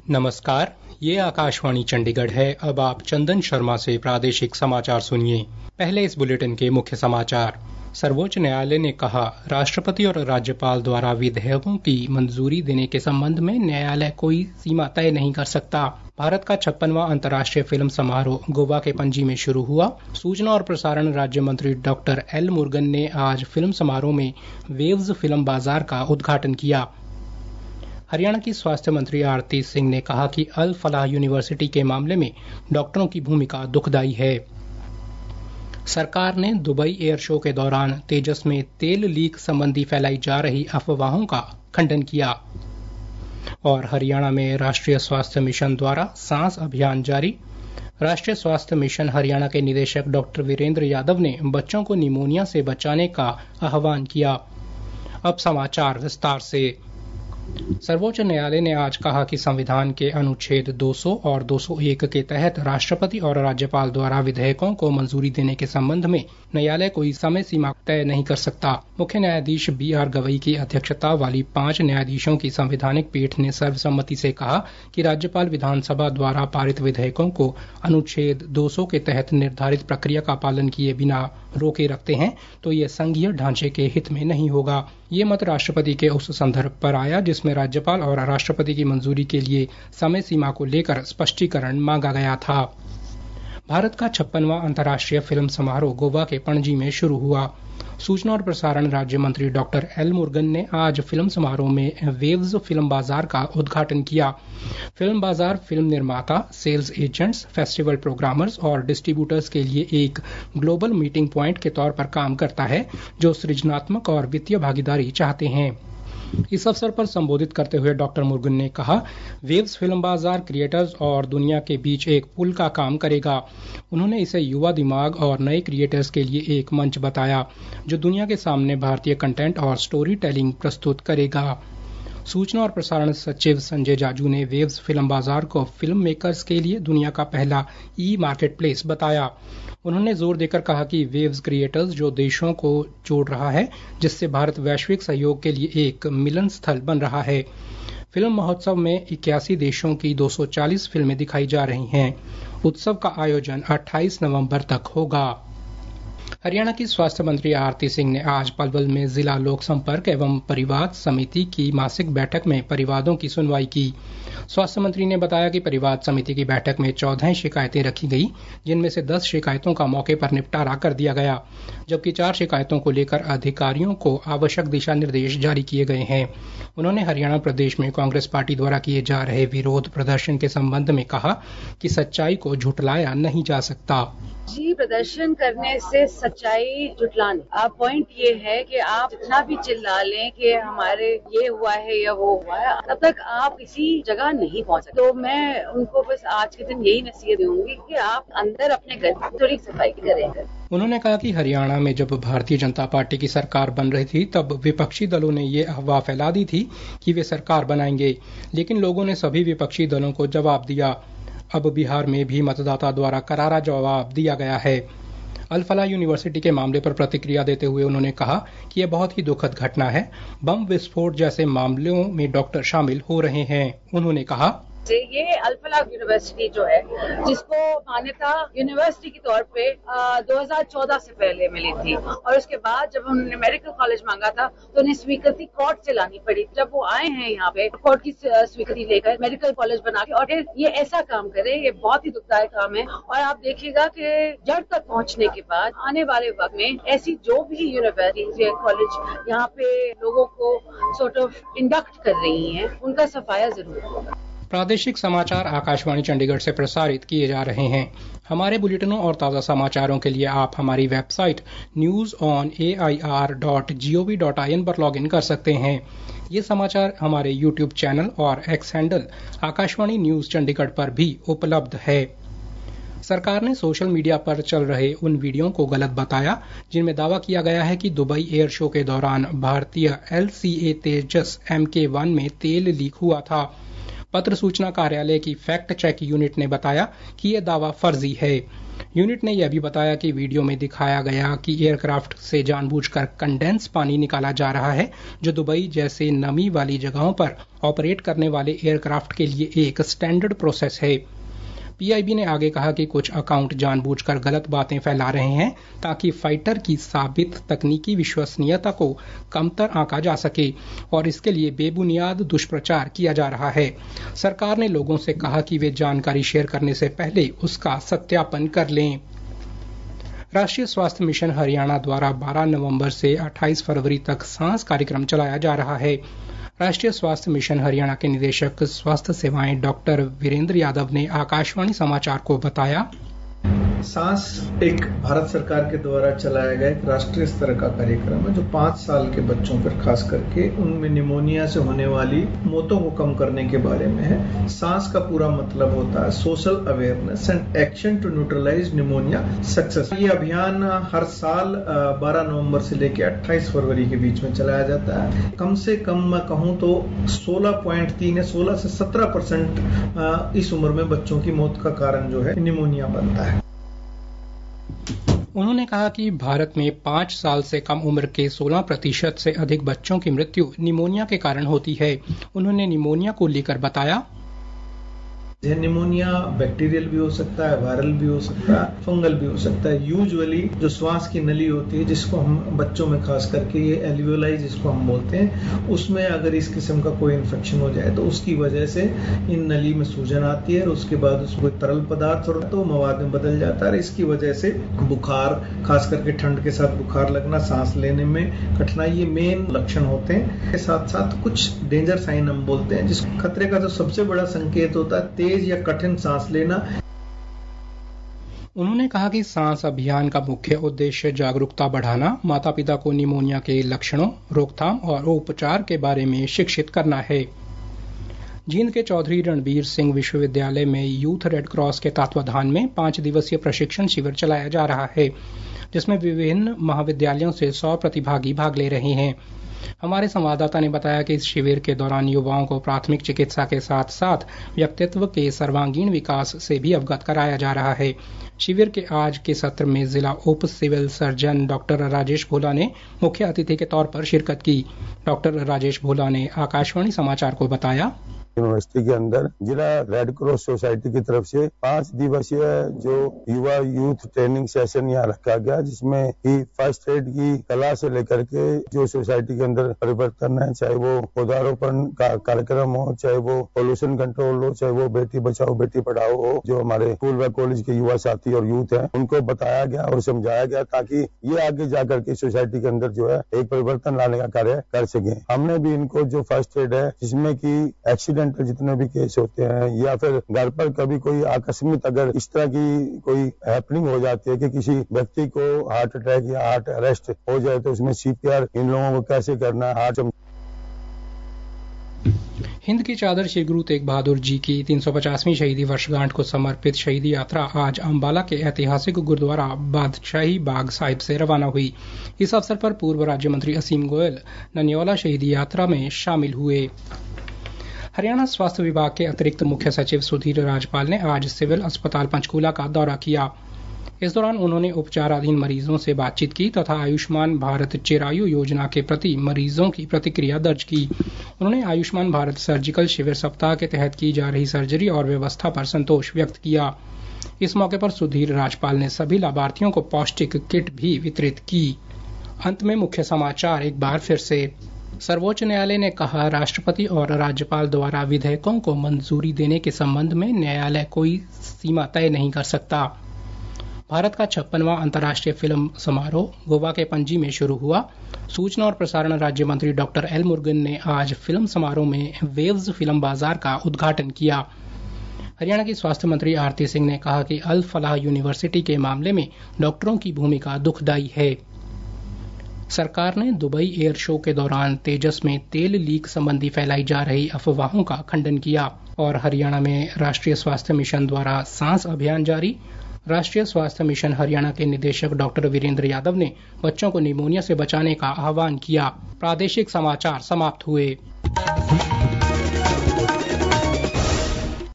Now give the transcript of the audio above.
नमस्कार, ये आकाशवाणी चंडीगढ़ है। अब आप चंदन शर्मा से प्रादेशिक समाचार सुनिए। पहले इस बुलेटिन के मुख्य समाचार। सर्वोच्च न्यायालय ने कहा, राष्ट्रपति और राज्यपाल द्वारा विधेयकों की मंजूरी देने के संबंध में न्यायालय कोई सीमा तय नहीं कर सकता। भारत का 56वां अंतर्राष्ट्रीय फिल्म समारोह गोवा के पणजी में शुरू हुआ। सूचना और प्रसारण राज्य मंत्री डॉक्टर एल मुरुगन ने आज फिल्म समारोह में वेव्स फिल्म बाजार का उद्घाटन किया। हरियाणा की स्वास्थ्य मंत्री आरती सिंह ने कहा कि अल फलाह यूनिवर्सिटी के मामले में डॉक्टरों की भूमिका दुखदायी है। सरकार ने दुबई एयर शो के दौरान तेजस में तेल लीक संबंधी फैलाई जा रही अफवाहों का खंडन किया। और हरियाणा में राष्ट्रीय स्वास्थ्य मिशन द्वारा सांस अभियान जारी। राष्ट्रीय स्वास्थ्य मिशन हरियाणा के निदेशक डॉक्टर वीरेंद्र यादव ने बच्चों को निमोनिया से बचाने का आह्वान किया। अब समाचार विस्तार से। सर्वोच्च न्यायालय ने आज कहा कि संविधान के अनुच्छेद 200 और 201 के तहत राष्ट्रपति और राज्यपाल द्वारा विधेयकों को मंजूरी देने के संबंध में न्यायालय कोई समय सीमा तय नहीं कर सकता। मुख्य न्यायाधीश BR गवई की अध्यक्षता वाली 5 न्यायाधीशों की संवैधानिक पीठ ने सर्वसम्मति से कहा कि राज्यपाल विधानसभा द्वारा पारित विधेयकों को अनुच्छेद 200 के तहत निर्धारित प्रक्रिया का पालन किए बिना रोके रखते हैं तो ये संघीय ढांचे के हित में नहीं होगा। ये मत राष्ट्रपति के उस संदर्भ पर आया जिसमें राज्यपाल और राष्ट्रपति की मंजूरी के लिए समय सीमा को लेकर स्पष्टीकरण मांगा गया था। भारत का 56वां अंतर्राष्ट्रीय फिल्म समारोह गोवा के पणजी में शुरू हुआ। सूचना और प्रसारण राज्य मंत्री डॉक्टर एल मुरुगन ने आज फिल्म समारोह में वेव्स फिल्म बाजार का उद्घाटन किया। फिल्म बाजार फिल्म निर्माता, सेल्स एजेंट्स, फेस्टिवल प्रोग्रामर्स और डिस्ट्रीब्यूटर्स के लिए एक ग्लोबल मीटिंग पॉइंट के तौर पर काम करता है जो सृजनात्मक और वित्तीय भागीदारी चाहते हैं। इस अवसर पर संबोधित करते हुए डॉक्टर मुरुगन ने कहा, वेव्स फिल्म बाजार क्रिएटर्स और दुनिया के बीच एक पुल का काम करेगा। उन्होंने इसे युवा दिमाग और नए क्रिएटर्स के लिए एक मंच बताया जो दुनिया के सामने भारतीय कंटेंट और स्टोरी टेलिंग प्रस्तुत करेगा। सूचना और प्रसारण सचिव संजय जाजू ने वेव्स फिल्म बाजार को फिल्म मेकर्स के लिए दुनिया का पहला मार्केट प्लेस बताया। उन्होंने जोर देकर कहा कि वेव्स क्रिएटर्स जो देशों को जोड़ रहा है, जिससे भारत वैश्विक सहयोग के लिए एक मिलन स्थल बन रहा है। फिल्म महोत्सव में 81 देशों की 240 फिल्में दिखाई जा रही हैं। उत्सव का आयोजन 28 नवंबर तक होगा। हरियाणा की स्वास्थ्य मंत्री आरती सिंह ने आज पलवल में जिला लोक संपर्क एवं परिवाद समिति की मासिक बैठक में परिवादों की सुनवाई की। स्वास्थ्य मंत्री ने बताया कि परिवाद समिति की बैठक में 14 शिकायतें रखी गई, जिनमें से 10 शिकायतों का मौके पर निपटारा कर दिया गया, जबकि 4 शिकायतों को लेकर अधिकारियों को आवश्यक दिशा निर्देश जारी किए गए हैं। उन्होंने हरियाणा प्रदेश में कांग्रेस पार्टी द्वारा किए जा रहे विरोध प्रदर्शन के संबंध में कहा कि सच्चाई को झुठलाया नहीं जा सकता। जी, प्रदर्शन करने से सच्चाई झुठलाने। अब पॉइंट ये है कि आप जितना भी चिल्ला लें कि हमारे ये हुआ है या वो हुआ है, तब तक आप किसी जगह नहीं पहुंच सकते। तो मैं उनको बस आज के दिन यही नसीहत दूंगी कि आप अंदर अपने घर की थोड़ी सफाई करें। उन्होंने कहा कि हरियाणा में जब भारतीय जनता पार्टी की सरकार बन रही थी तब विपक्षी दलों ने ये अफवाह फैला दी थी कि वे सरकार बनाएंगे, लेकिन लोगों ने सभी विपक्षी दलों को जवाब दिया। अब बिहार में भी मतदाता द्वारा करारा जवाब दिया गया है। अल फलाह यूनिवर्सिटी के मामले पर प्रतिक्रिया देते हुए उन्होंने कहा कि यह बहुत ही दुखद घटना है। बम विस्फोट जैसे मामलों में डॉक्टर शामिल हो रहे हैं। उन्होंने कहा, ये अल फलाह यूनिवर्सिटी जो है, जिसको मान्यता यूनिवर्सिटी के तौर पे 2014 से पहले मिली थी, और उसके बाद जब उन्होंने मेडिकल कॉलेज मांगा था तो उन्हें स्वीकृति कोर्ट से लानी पड़ी। जब वो आए हैं यहाँ पे कोर्ट की स्वीकृति लेकर मेडिकल कॉलेज बना के, और फिर ये ऐसा काम करे, ये बहुत ही दुखदायक काम है। और आप देखिएगा कि जड़ तक पहुँचने के बाद आने वाले वक्त में ऐसी जो भी यूनिवर्सिटी कॉलेज यहाँ पे लोगों को सॉर्ट ऑफ इंडक्ट कर रही है, उनका सफाया जरूर होगा। प्रादेशिक समाचार आकाशवाणी चंडीगढ़ से प्रसारित किए जा रहे हैं। हमारे बुलेटिनों और ताज़ा समाचारों के लिए आप हमारी वेबसाइट newsonair.gov.in पर लॉगिन कर सकते हैं। ये समाचार हमारे YouTube चैनल और X handle Akashvani news Chandigarh पर भी उपलब्ध है। सरकार ने सोशल मीडिया पर चल रहे उन वीडियो को गलत बताया जिनमें दावा किया गया है कि दुबई एयर शो के दौरान भारतीय LCA तेजस MK1 में तेल लीक हुआ था। पत्र सूचना कार्यालय की फैक्ट चेक यूनिट ने बताया कि यह दावा फर्जी है। यूनिट ने यह भी बताया कि वीडियो में दिखाया गया कि एयरक्राफ्ट से जानबूझकर कंडेंस पानी निकाला जा रहा है, जो दुबई जैसे नमी वाली जगहों पर ऑपरेट करने वाले एयरक्राफ्ट के लिए एक स्टैंडर्ड प्रोसेस है। पीआईबी ने आगे कहा कि कुछ अकाउंट जानबूझकर गलत बातें फैला रहे हैं ताकि फाइटर की साबित तकनीकी विश्वसनीयता को कमतर आंका जा सके और इसके लिए बेबुनियाद दुष्प्रचार किया जा रहा है। सरकार ने लोगों से कहा कि वे जानकारी शेयर करने से पहले उसका सत्यापन कर लें। राष्ट्रीय स्वास्थ्य मिशन हरियाणा द्वारा 12 नवंबर से 28 फरवरी तक सांस कार्यक्रम चलाया जा रहा है। राष्ट्रीय स्वास्थ्य मिशन हरियाणा के निदेशक स्वास्थ्य सेवाएं डॉक्टर वीरेंद्र यादव ने आकाशवाणी समाचार को बताया, सांस एक भारत सरकार के द्वारा चलाया गया एक राष्ट्रीय स्तर का कार्यक्रम है जो 5 साल के बच्चों पर खास करके उनमें निमोनिया से होने वाली मौतों को कम करने के बारे में है। सांस का पूरा मतलब होता है social awareness and action to neutralize pneumonia success. ये अभियान हर साल 12 नवंबर से लेकर 28 फरवरी के बीच में चलाया जाता है। कम से कम मैं कहूं तो 16.3 या 16 से 17% इस उम्र में बच्चों की मौत का कारण जो है निमोनिया बनता है। उन्होंने कहा कि भारत में 5 साल से कम उम्र के 16% से अधिक बच्चों की मृत्यु निमोनिया के कारण होती है। उन्होंने निमोनिया को लेकर बताया, निमोनिया बैक्टीरियल भी हो सकता है, वायरल भी हो सकता है, फंगल भी हो सकता है। यूजुअली जो श्वास की नली होती है जिसको हम बच्चों में खास करके ये एल्वियोलाई जिसको हम बोलते हैं, उसमें अगर इस किस्म का कोई इन्फेक्शन हो जाए तो उसकी वजह से इन नली में सूजन आती है और उसके बाद उसको तरल पदार्थ और तो मवाद में बदल जाता है। इसकी वजह से बुखार, खास करके ठंड के साथ बुखार लगना, सांस लेने में कठिनाई, ये मेन लक्षण होते हैं। के साथ साथ कुछ डेंजर साइन हम बोलते हैं जिस खतरे का जो सबसे बड़ा संकेत होता है तेज या कठिन सांस लेना। उन्होंने कहा कि सांस अभियान का मुख्य उद्देश्य जागरूकता बढ़ाना, माता पिता को निमोनिया के लक्षणों, रोकथाम और उपचार के बारे में शिक्षित करना है। जींद के चौधरी रणबीर सिंह विश्वविद्यालय में यूथ रेड क्रॉस के तत्वाधान में 5 दिवसीय प्रशिक्षण शिविर चलाया जा रहा है, जिसमें विभिन्न महाविद्यालयों से 100 प्रतिभागी भाग ले रहे हैं। हमारे संवाददाता ने बताया कि इस शिविर के दौरान युवाओं को प्राथमिक चिकित्सा के साथ साथ व्यक्तित्व के सर्वांगीण विकास से भी अवगत कराया जा रहा है। शिविर के आज के सत्र में जिला उप civil surgeon doctor Rajesh Bhola ने मुख्य अतिथि के तौर पर शिरकत की। डॉक्टर राजेश भोला ने आकाशवाणी समाचार को बताया, यूनिवर्सिटी के अंदर जिला रेड क्रॉस सोसाइटी की तरफ से 5 दिवसीय जो युवा यूथ ट्रेनिंग सेशन यहाँ रखा गया, जिसमें ही फर्स्ट एड की कला से लेकर के जो सोसाइटी के अंदर परिवर्तन है, चाहे वो पौधारोपण का कार्यक्रम हो, चाहे वो पोल्यूशन कंट्रोल हो, चाहे वो बेटी बचाओ बेटी पढ़ाओ हो, जो हमारे स्कूल व कॉलेज के युवा साथी और यूथ है उनको बताया गया और समझाया गया ताकि ये आगे जाकर के सोसाइटी के अंदर जो है एक परिवर्तन लाने का कार्य कर सके। हमने भी इनको जो फर्स्ट एड है, जिसमें की एक्सीडेंट जितने भी केस होते हैं या फिर घर पर कभी कोई आकस्मिक अगर इस तरह की कोई हैपनिंग हो जाती है कि किसी व्यक्ति को हार्ट अटैक या हार्ट अरेस्ट हो जाए तो उसमें सीपीआर इन लोगों को कैसे करना है। हिंद की चादर श्री गुरु तेग बहादुर जी की 350वीं शहीदी वर्षगांठ को समर्पित शहीदी यात्रा आज अंबाला के ऐतिहासिक गुरुद्वारा बादशाही बाग साहिब से रवाना हुई। इस अवसर पर पूर्व राज्य मंत्री असीम गोयल ननियोला शहीदी यात्रा में शामिल हुए। हरियाणा स्वास्थ्य विभाग के अतिरिक्त मुख्य सचिव सुधीर राजपाल ने आज सिविल अस्पताल पंचकूला का दौरा किया। इस दौरान उन्होंने उपचाराधीन मरीजों से बातचीत की तथा आयुष्मान भारत चिरायु योजना के प्रति मरीजों की प्रतिक्रिया दर्ज की। उन्होंने आयुष्मान भारत सर्जिकल शिविर सप्ताह के तहत की जा रही सर्जरी और व्यवस्था पर संतोष व्यक्त किया। इस मौके पर सुधीर राजपाल ने सभी लाभार्थियों को पौष्टिक किट भी वितरित की। अंत में मुख्य समाचार एक बार फिर से। सर्वोच्च न्यायालय ने कहा, राष्ट्रपति और राज्यपाल द्वारा विधेयकों को मंजूरी देने के संबंध में न्यायालय कोई सीमा तय नहीं कर सकता। भारत का 56वां अंतर्राष्ट्रीय फिल्म समारोह गोवा के पणजी में शुरू हुआ। सूचना और प्रसारण राज्य मंत्री डॉक्टर एल मुरुगन ने आज फिल्म समारोह में वेव्स फिल्म बाजार का उद्घाटन किया। हरियाणा की स्वास्थ्य मंत्री आरती सिंह ने कहा कि अल फलाह यूनिवर्सिटी के मामले में डॉक्टरों की भूमिका दुखदायी है। सरकार ने दुबई एयर शो के दौरान तेजस में तेल लीक संबंधी फैलाई जा रही अफवाहों का खंडन किया। और हरियाणा में राष्ट्रीय स्वास्थ्य मिशन द्वारा सांस अभियान जारी। राष्ट्रीय स्वास्थ्य मिशन हरियाणा के निदेशक डॉक्टर वीरेंद्र यादव ने बच्चों को निमोनिया से बचाने का आह्वान किया। प्रादेशिक समाचार समाप्त हुए।